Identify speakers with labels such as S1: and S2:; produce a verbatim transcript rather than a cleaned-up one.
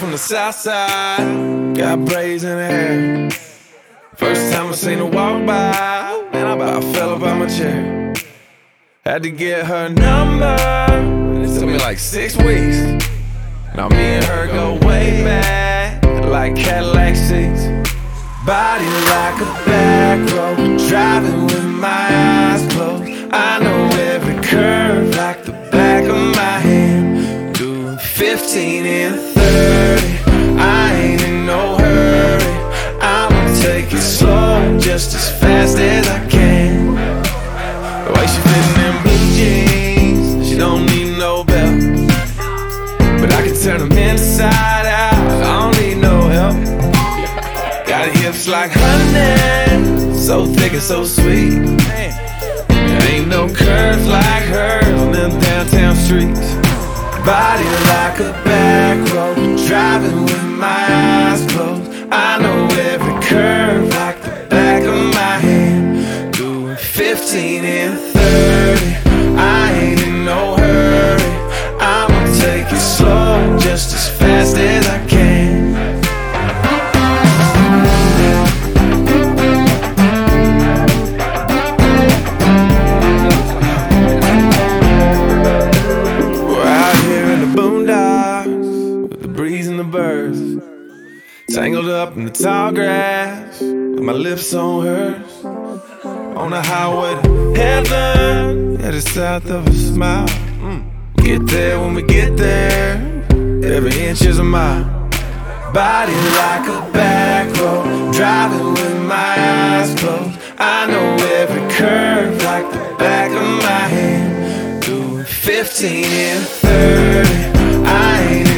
S1: from the south side, got braids in her hair. First time I seen her walk by, man, I about fell up out my chair. Had to get her number, it took me like six weeks. Now me and her go way back, like Cadillac seats. Body like a back road, driving with my eyes closed. I know every curve like the back of my hand. Doing fifteen and thirty, I ain't in no hurry. I'ma take it slow, just as fast as I can. The way she fits in them blue jeans, she don't need no belt. But I can turn them inside out, I don't need no help. Got her hips like honey, so thick and so sweet. There ain't no curves like hers on them downtown streets. Body like a back road, driving with my eyes closed. I know every curve like the back of my hand. Doing fifteen and thirty, I ain't in no hurry. I'ma take it slow, just as fast as I can. Tangled up in the tall grass, with my lips on hers. On the highway to heaven, headed south of a smile. mm. Get there when we get there, every inch is a mile. Body like a back road, driving with my eyes closed. I know every curve like the back of my hand. Doing fifteen and thirty, I ain't